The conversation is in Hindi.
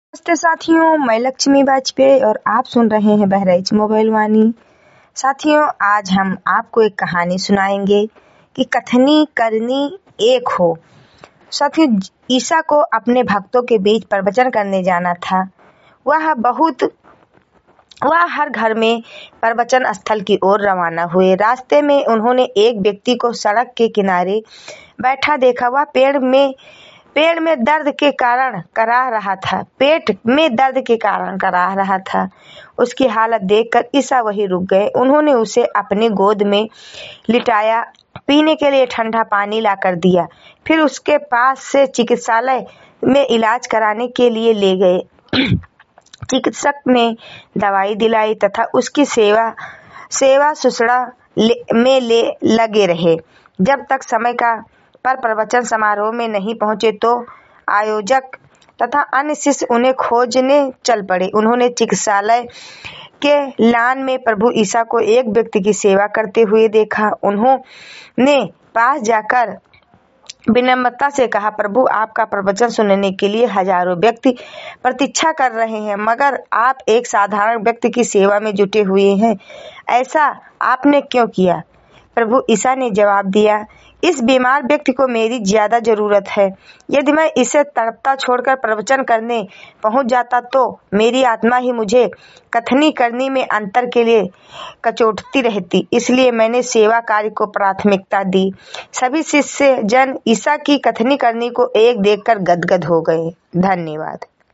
नमस्ते साथियों, मैं लक्ष्मी वाजपेयी और आप सुन रहे हैं बहराइच मोबाइल वाणी। साथियों, आज हम आपको एक कहानी सुनाएंगे कि कथनी करनी एक हो। साथियों, ईसा को अपने भक्तों के बीच प्रवचन करने जाना था। वह हर घर में प्रवचन स्थल की ओर रवाना हुए। रास्ते में उन्होंने एक व्यक्ति को सड़क के किनारे बैठा देखा। वह पेट में दर्द के कारण कराह रहा था। उसकी हालत देखकर ईसा वहीं रुक गए। उन्होंने उसे अपनी गोद में लिटाया, पीने के लिए ठंडा पानी लाकर दिया, फिर उसके पास से चिकित्सालय में इलाज कराने के लिए ले गए। चिकित्सक ने दवाई दिलाई तथा उसकी सेवा शुश्रूषा में लगे रहे। जब तक समय पर प्रवचन समारोह में नहीं पहुंचे तो आयोजक तथा अन्य शिष्य उन्हें खोजने चल पड़े। उन्होंने चिकित्सालय के लान में प्रभु ईसा को एक व्यक्ति की सेवा करते हुए देखा। उन्होंने पास जाकर विनम्रता से कहा, प्रभु, आपका प्रवचन सुनने के लिए हजारों व्यक्ति प्रतीक्षा कर रहे हैं, मगर आप एक साधारण व्यक्ति की सेवा में जुटे हुए हैं। ऐसा आपने क्यों किया? प्रभु ईसा ने जवाब दिया, इस बीमार व्यक्ति को मेरी ज्यादा जरूरत है। यदि मैं इसे तड़पता छोड़कर प्रवचन करने पहुंच जाता तो मेरी आत्मा ही मुझे कथनी करनी में अंतर के लिए कचोटती रहती। इसलिए मैंने सेवा कार्य को प्राथमिकता दी। सभी शिष्य जन ईसा की कथनी करनी को एक देखकर गदगद हो गए। धन्यवाद।